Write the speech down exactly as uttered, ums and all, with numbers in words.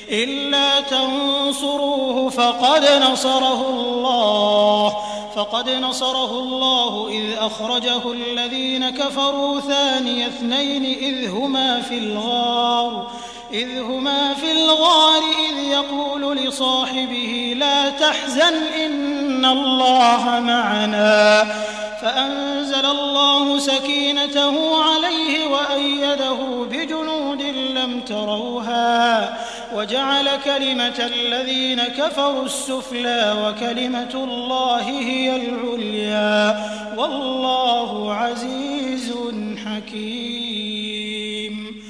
إلا تنصروه فقد نصره الله فقد نصره الله إذ أخرجه الذين كفروا ثاني اثنين إذ هما في الغار إذ هما في الغار إذ يقول لصاحبه لا تحزن إن الله معنا فأنزل الله سكينته عليه وأيده بجنود لم تروها وجعل كلمة الذين كفروا السفلى وكلمة الله هي العليا والله عزيز حكيم.